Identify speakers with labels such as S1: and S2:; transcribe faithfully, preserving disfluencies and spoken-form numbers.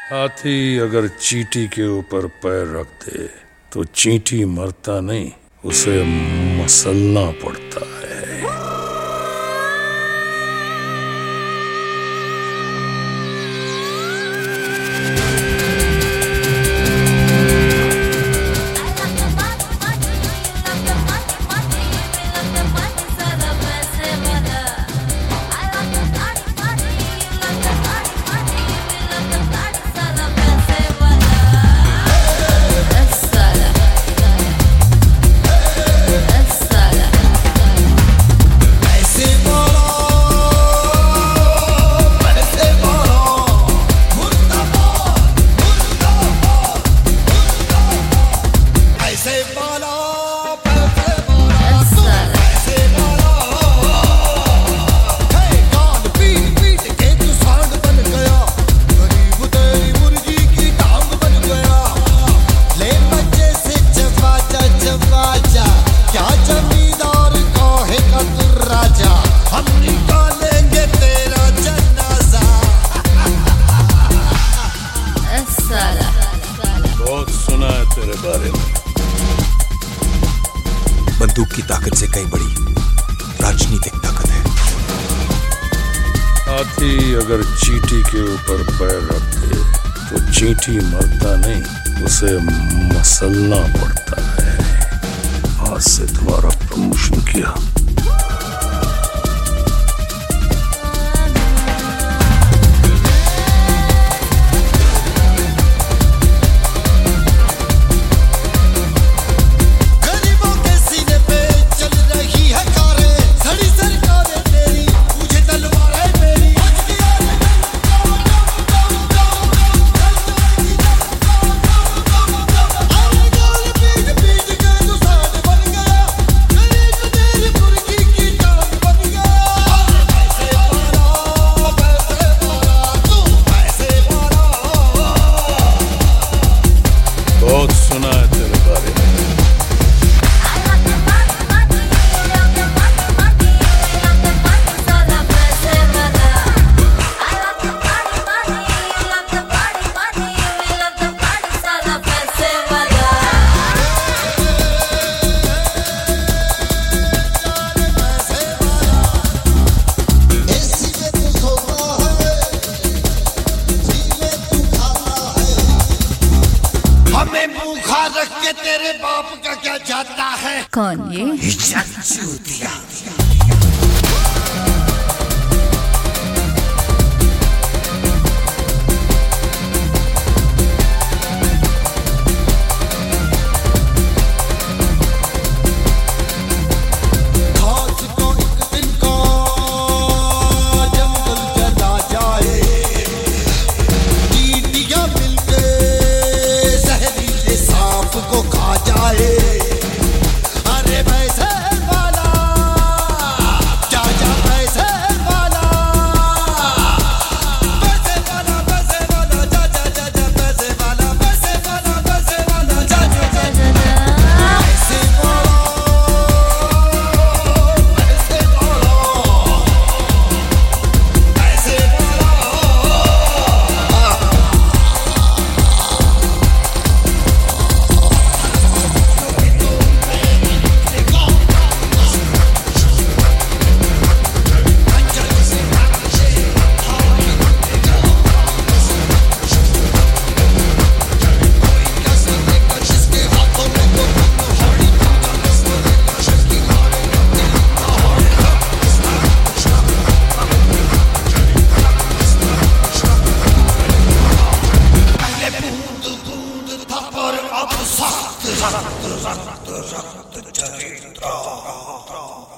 S1: हाथी अगर चींटी के ऊपर पैर रख दे तो चींटी मरता नहीं, उसे मसलना पड़ता है। बहुत सुना है तेरे बारे में।
S2: बंदूक की ताकत से कई बड़ी राजनीतिक ताकत है।
S1: हाथी अगर चींटी के ऊपर पैर रख दे तो चींटी मरता नहीं, उसे मसलना पड़ता है। आज से तुम्हारा प्रमोशन किया। बहुत सुना है तेरे बारे में।
S3: हमें भूखा रख के तेरे बाप का क्या जाता है?
S4: कौन ये?
S3: चूतिया। को खा जाए, अरे पैसे वाला जा जा, पैसे वाला पैसे वाला पैसे वाला जा जा जा जा, पैसे वाला पैसे वाला पैसे वाला जा जा जा जा, पैसे वाला पैसे वाला पैसे वाला। Rakt, rakt, rakt, rakt, rakt, rakt,